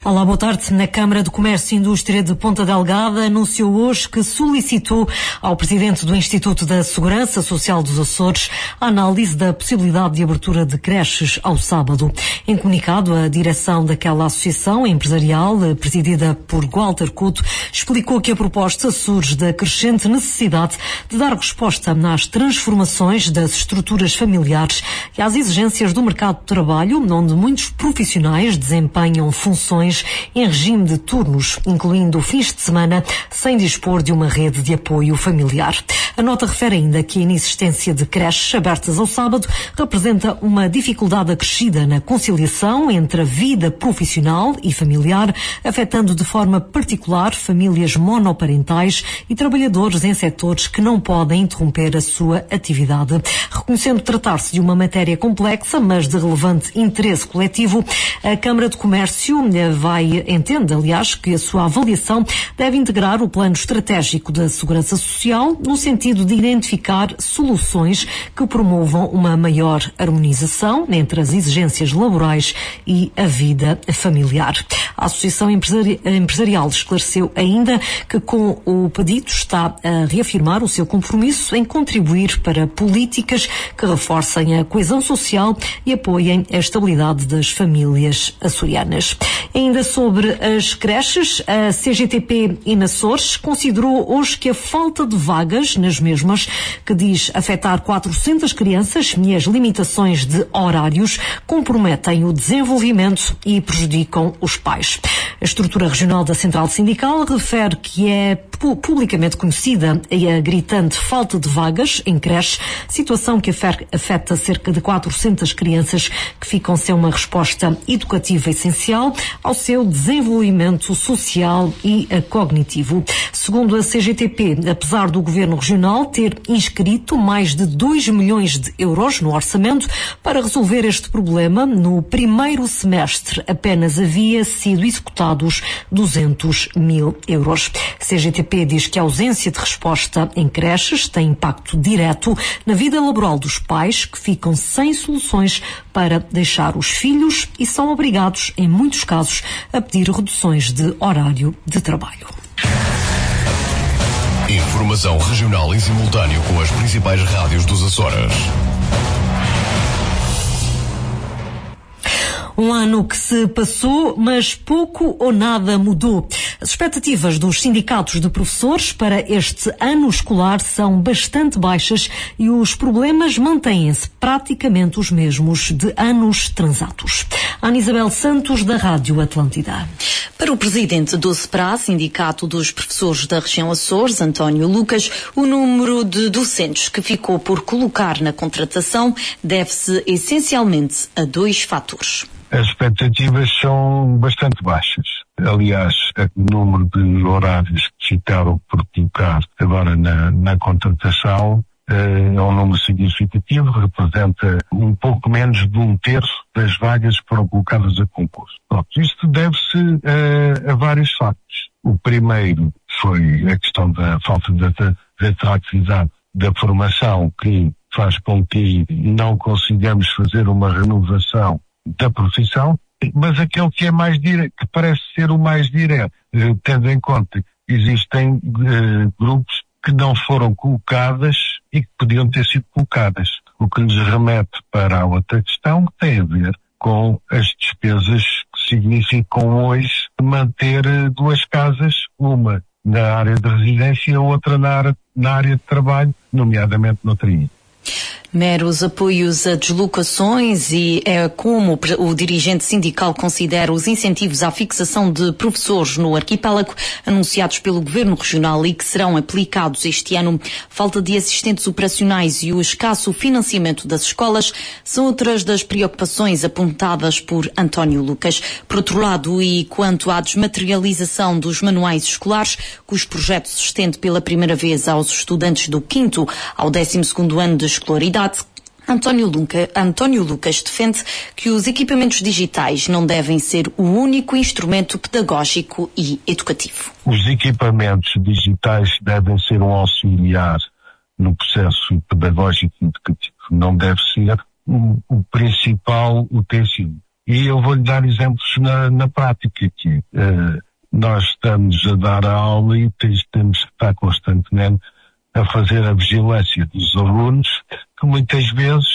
Olá, boa tarde. Na Câmara de Comércio e Indústria de Ponta Delgada anunciou hoje que solicitou ao Presidente do Instituto da Segurança Social dos Açores a análise da possibilidade de abertura de creches ao sábado. Em comunicado, a direção daquela associação empresarial, presidida por Walter Couto, explicou que a proposta surge da crescente necessidade de dar resposta às transformações das estruturas familiares e às exigências do mercado de trabalho, onde muitos profissionais desempenham funções em regime de turnos, incluindo fins de semana, sem dispor de uma rede de apoio familiar. A nota refere ainda que a inexistência de creches abertas ao sábado representa uma dificuldade acrescida na conciliação entre a vida profissional e familiar, afetando de forma particular famílias monoparentais e trabalhadores em setores que não podem interromper a sua atividade. Reconhecendo tratar-se de uma matéria complexa, mas de relevante interesse coletivo, a Câmara de Comércio entende, aliás, que a sua avaliação deve integrar o plano estratégico da Segurança Social no sentido de identificar soluções que promovam uma maior harmonização entre as exigências laborais e a vida familiar. A Associação Empresarial esclareceu ainda que com o pedido está a reafirmar o seu compromisso em contribuir para políticas que reforcem a coesão social e apoiem a estabilidade das famílias açorianas. Ainda sobre as creches, a CGTP e Açores considerou hoje que a falta de vagas nas mesmas, que diz afetar 400 crianças e as limitações de horários, comprometem o desenvolvimento e prejudicam os pais. A estrutura regional da Central Sindical refere que é publicamente conhecida a gritante falta de vagas em creche, situação que afeta cerca de 400 crianças que ficam sem uma resposta educativa essencial ao seu desenvolvimento social e cognitivo. Segundo a CGTP, apesar do Governo Regional ter inscrito mais de 2 milhões de euros no orçamento para resolver este problema, no primeiro semestre apenas havia sido executados 200 mil euros. A CGTP diz que a ausência de resposta em creches tem impacto direto na vida laboral dos pais, que ficam sem soluções para deixar os filhos e são obrigados, em muitos casos, a pedir reduções de horário de trabalho. Informação regional em simultâneo com as principais rádios dos Açores. Um ano que se passou, mas pouco ou nada mudou. As expectativas dos sindicatos de professores para este ano escolar são bastante baixas e os problemas mantêm-se praticamente os mesmos de anos transatos. Ana Isabel Santos, da Rádio Atlântida. Para o presidente do SEPRA, Sindicato dos Professores da Região Açores, António Lucas, o número de docentes que ficou por colocar na contratação deve-se essencialmente a 2 fatores. As expectativas são bastante baixas. Aliás, o número de horários que ficaram por colocar agora na contratação é um número significativo, representa um pouco menos de 1/3 das vagas que foram colocadas a concurso. Isto deve-se a vários factos. O primeiro foi a questão da falta de atratividade da formação, que faz com que não consigamos fazer uma renovação da profissão, mas aquele que é mais direto, que parece ser o mais direto, tendo em conta que existem grupos que não foram colocadas e que podiam ter sido colocadas, o que nos remete para a outra questão que tem a ver com as despesas que significam hoje manter 2 casas, uma na área de residência e a outra na área de trabalho, nomeadamente no TRI. Meros apoios a deslocações e é como o dirigente sindical considera os incentivos à fixação de professores no arquipélago anunciados pelo Governo Regional e que serão aplicados este ano. Falta de assistentes operacionais e o escasso financiamento das escolas são outras das preocupações apontadas por António Lucas. Por outro lado, e quanto à desmaterialização dos manuais escolares, cujo projeto se estende pela primeira vez aos estudantes do 5º ao 12º ano de escolaridade, António Lucas defende que os equipamentos digitais não devem ser o único instrumento pedagógico e educativo. Os equipamentos digitais devem ser um auxiliar no processo pedagógico e educativo. Não deve ser o principal utensílio. E eu vou-lhe dar exemplos na prática, que nós estamos a dar a aula e temos que estar constantemente a fazer a vigilância dos alunos, que muitas vezes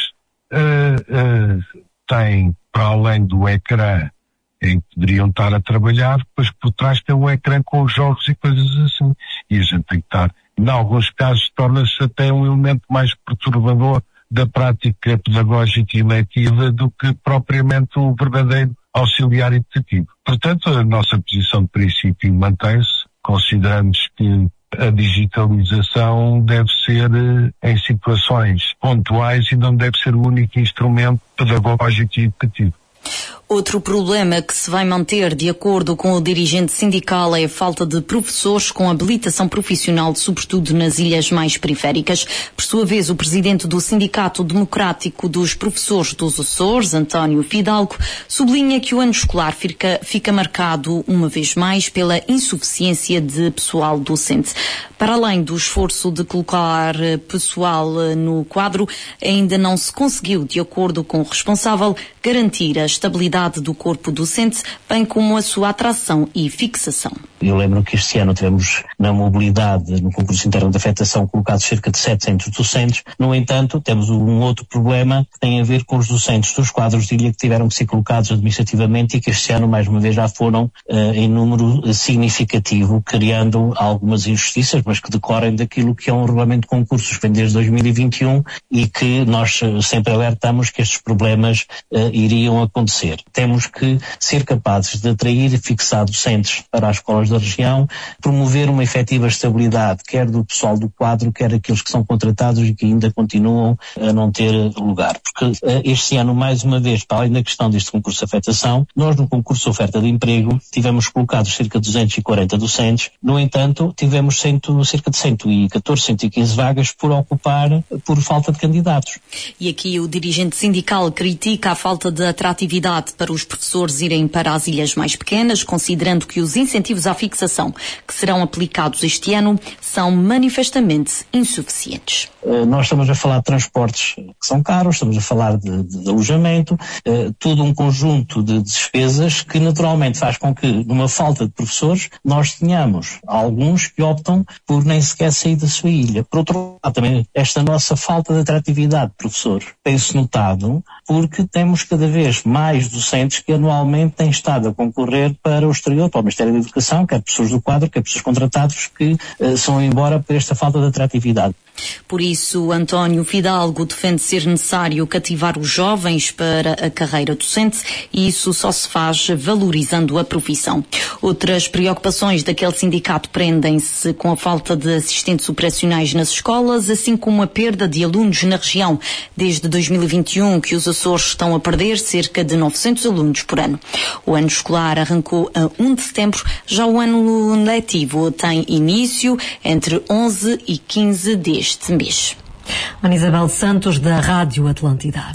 têm, para além do ecrã em que poderiam estar a trabalhar, depois por trás tem um ecrã com os jogos e coisas assim. E a gente tem que estar, em alguns casos, torna-se até um elemento mais perturbador da prática pedagógica e letiva do que propriamente o verdadeiro auxiliar educativo. Portanto, a nossa posição de princípio mantém-se. Consideramos que a digitalização deve ser em situações pontuais e não deve ser o único instrumento pedagógico e educativo. Outro problema que se vai manter, de acordo com o dirigente sindical, é a falta de professores com habilitação profissional, sobretudo nas ilhas mais periféricas. Por sua vez, o presidente do Sindicato Democrático dos Professores dos Açores, António Fidalgo, sublinha que o ano escolar fica marcado, uma vez mais, pela insuficiência de pessoal docente. Para além do esforço de colocar pessoal no quadro, ainda não se conseguiu, de acordo com o responsável, garantir a estabilidade do corpo docente, bem como a sua atração e fixação. Eu lembro que este ano tivemos na mobilidade, no concurso interno de afetação, colocados cerca de 700 docentes. No entanto, temos um outro problema que tem a ver com os docentes dos quadros de ilha que tiveram que ser colocados administrativamente e que este ano, mais uma vez, já foram em número significativo, criando algumas injustiças, mas que decorrem daquilo que é um regulamento de concursos que vem desde 2021 e que nós sempre alertamos que estes problemas iriam acontecer. Temos que ser capazes de atrair e fixar docentes para as escolas da região, promover uma efetiva estabilidade, quer do pessoal do quadro, quer aqueles que são contratados e que ainda continuam a não ter lugar. Porque este ano, mais uma vez, para além da questão deste concurso de afetação, nós no concurso de oferta de emprego tivemos colocados cerca de 240 docentes, no entanto, tivemos cerca de 114, 115 vagas por ocupar por falta de candidatos. E aqui o dirigente sindical critica a falta de atratividade para os professores irem para as ilhas mais pequenas, considerando que os incentivos à fixação que serão aplicados este ano são manifestamente insuficientes. Nós estamos a falar de transportes que são caros, estamos a falar de alojamento, todo um conjunto de despesas que naturalmente faz com que, numa falta de professores, nós tenhamos alguns que optam por nem sequer sair da sua ilha. Por outro lado, também esta nossa falta de atratividade de professores tem-se notado porque temos cada vez mais docentes que anualmente têm estado a concorrer para o exterior, para o Ministério da Educação, quer pessoas do quadro, quer pessoas contratados que são embora por esta falta de atratividade. Por isso, António Fidalgo defende ser necessário cativar os jovens para a carreira docente e isso só se faz valorizando a profissão. Outras preocupações daquele sindicato prendem-se com a falta de assistentes operacionais nas escolas, assim como a perda de alunos na região. Desde 2021 que os Açores estão a perder cerca de 900 alunos por ano. O ano escolar arrancou a 1 de setembro, já o ano letivo tem início entre 11 e 15 deste mês. Ana Isabel Santos, da Rádio Atlântida.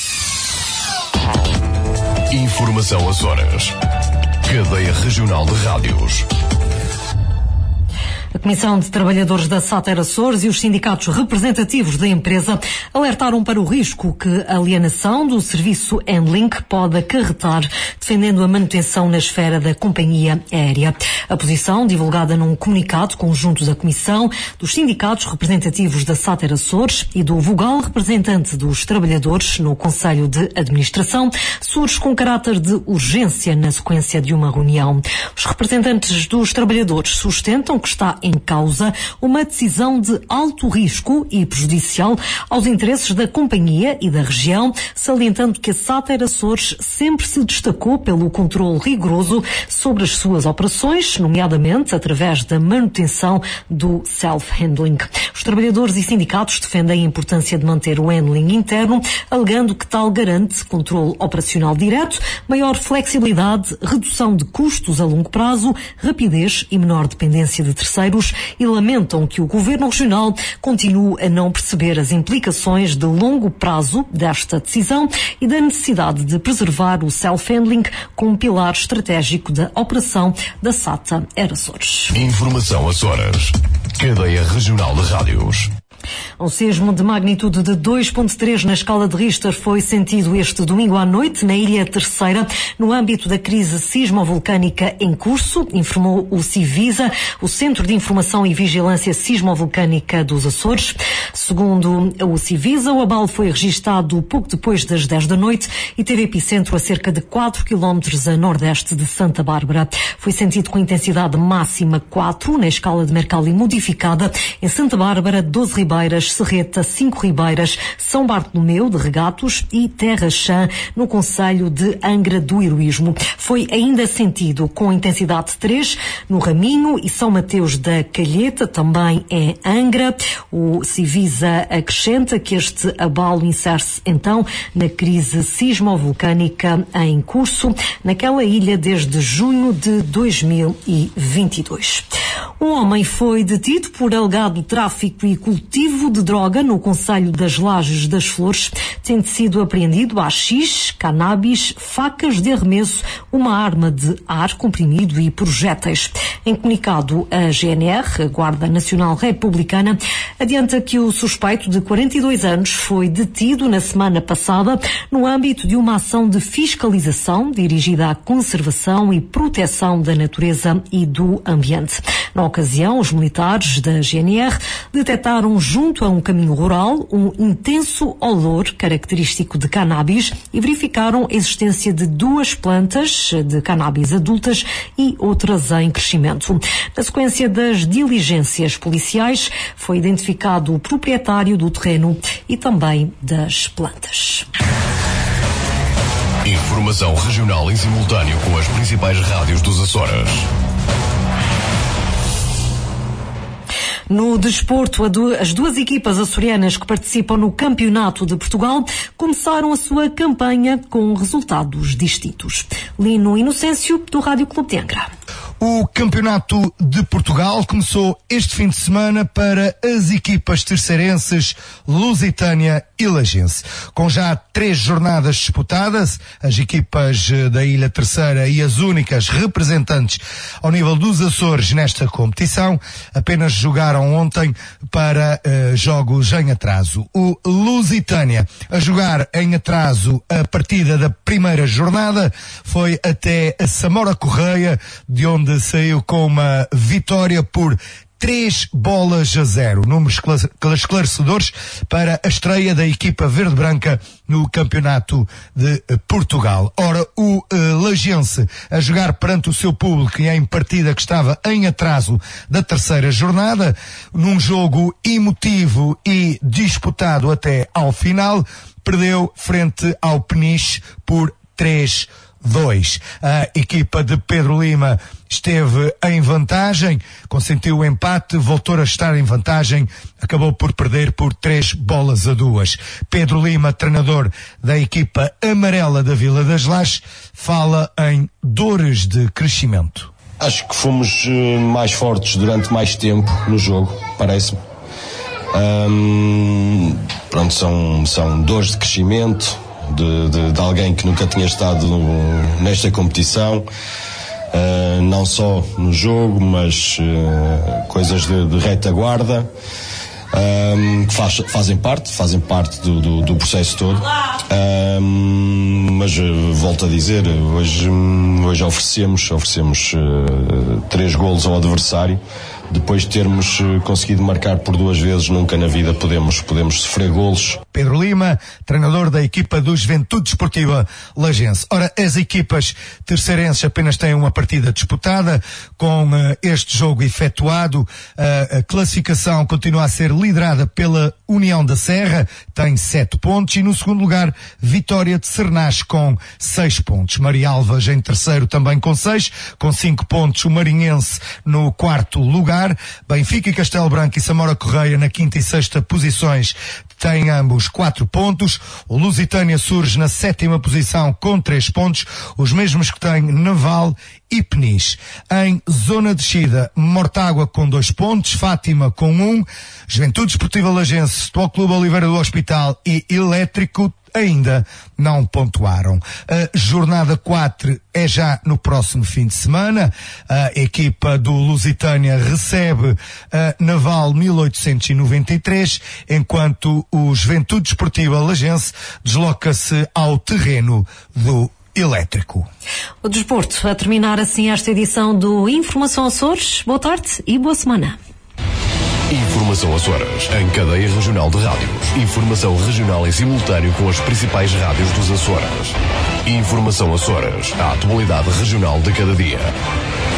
Informação Açores. Cadeia Regional de Rádios. A Comissão de Trabalhadores da Sater Açores e os sindicatos representativos da empresa alertaram para o risco que a alienação do serviço Enlink pode acarretar, defendendo a manutenção na esfera da companhia aérea. A posição, divulgada num comunicado conjunto da Comissão, dos sindicatos representativos da Sater Açores e do vogal representante dos trabalhadores no Conselho de Administração, surge com caráter de urgência na sequência de uma reunião. Os representantes dos trabalhadores sustentam que está em causa uma decisão de alto risco e prejudicial aos interesses da companhia e da região, salientando que a Sater Açores sempre se destacou pelo controle rigoroso sobre as suas operações, nomeadamente através da manutenção do self-handling. Os trabalhadores e sindicatos defendem a importância de manter o handling interno, alegando que tal garante controle operacional direto, maior flexibilidade, redução de custos a longo prazo, rapidez e menor dependência de terceiros, e lamentam que o Governo Regional continue a não perceber as implicações de longo prazo desta decisão e da necessidade de preservar o self-handling como pilar estratégico da operação da Sater Açores. Informação Açores. Cadeia Regional de Rádios. Um sismo de magnitude de 2.3 na escala de Richter foi sentido este domingo à noite na Ilha Terceira, no âmbito da crise sismovolcânica em curso, informou o Civisa, o Centro de Informação e Vigilância Sismovolcânica dos Açores. Segundo o Civisa, o abalo foi registado pouco depois das 10 da noite e teve epicentro a cerca de 4 km a nordeste de Santa Bárbara. Foi sentido com intensidade máxima 4 na escala de Mercalli modificada em Santa Bárbara, 12 Ribeiras, Serreta, 5 Ribeiras, São Bartolomeu de Regatos e Terra Chã, no concelho de Angra do Heroísmo. Foi ainda sentido com intensidade 3 no Raminho e São Mateus da Calheta, também em Angra. O Civisa acrescenta que este abalo insere-se então na crise sismovolcânica em curso naquela ilha desde junho de 2022. Um homem foi detido por alegado tráfico e cultivo de droga no concelho das Lajes das Flores, tendo sido apreendido haxixe, cannabis, facas de arremesso, uma arma de ar comprimido e projéteis. Em comunicado, a GNR, a Guarda Nacional Republicana, adianta que o suspeito de 42 anos foi detido na semana passada no âmbito de uma ação de fiscalização dirigida à conservação e proteção da natureza e do ambiente. Na ocasião, os militares da GNR detectaram junto a um caminho rural um intenso olor característico de cannabis e verificaram a existência de 2 plantas de cannabis adultas e outras em crescimento. Na sequência das diligências policiais, foi identificado o proprietário do terreno e também das plantas. Informação regional em simultâneo com as principais rádios dos Açores. No desporto, as 2 equipas açorianas que participam no Campeonato de Portugal começaram a sua campanha com resultados distintos. Lino Inocêncio, do Rádio Clube de Angra. O Campeonato de Portugal começou este fim de semana para as equipas terceirenses Lusitânia e Lagense. Com já 3 jornadas disputadas, as equipas da Ilha Terceira e as únicas representantes ao nível dos Açores nesta competição, apenas jogaram ontem para jogos em atraso. O Lusitânia a jogar em atraso a partida da primeira jornada foi até a Samora Correia, de onde saiu com uma vitória por 3-0, números esclarecedores para a estreia da equipa verde-branca no Campeonato de Portugal. Ora, o Lagense a jogar perante o seu público e em partida que estava em atraso da terceira jornada, num jogo emotivo e disputado até ao final, perdeu frente ao Peniche por 3-2. A equipa de Pedro Lima esteve em vantagem, consentiu o empate, voltou a estar em vantagem, acabou por perder por 3-2. Pedro Lima, treinador da equipa amarela da Vila das Lajes, fala em dores de crescimento. Acho que fomos mais fortes durante mais tempo no jogo, parece-me. Pronto, são dores de crescimento de alguém que nunca tinha estado nesta competição, não só no jogo, mas coisas de retaguarda, que fazem parte do processo todo. Mas volto a dizer, hoje oferecemos 3 golos ao adversário. Depois de termos conseguido marcar por 2 vezes, nunca na vida podemos sofrer golos. Pedro Lima, treinador da equipa do Juventude Desportiva Lagense. Ora, as equipas terceirenses apenas têm uma partida disputada. Com este jogo efetuado, a classificação continua a ser liderada pela União da Serra, tem 7 pontos, e no segundo lugar, Vitória de Sernás com 6 pontos. Marialvas em terceiro também com 6, com 5 pontos o Marinhense no quarto lugar. Benfica e Castelo Branco e Samora Correia na quinta e sexta posições têm ambos 4 pontos. O Lusitânia surge na 7ª posição com 3 pontos, os mesmos que tem Naval e Peniche. Em zona de descida, Mortágua com 2 pontos, Fátima com 1, Juventude Desportiva Lagense, Futebol Clube Oliveira do Hospital e Elétrico ainda não pontuaram. A jornada 4 é já no próximo fim de semana. A equipa do Lusitânia recebe a Naval 1893, enquanto o Juventude Desportiva Lagense desloca-se ao terreno do Elétrico. O desporto a terminar assim esta edição do Informação Açores. Boa tarde e boa semana. Informação Açores, em cadeia regional de rádios. Informação regional em simultâneo com as principais rádios dos Açores. Informação Açores, a atualidade regional de cada dia.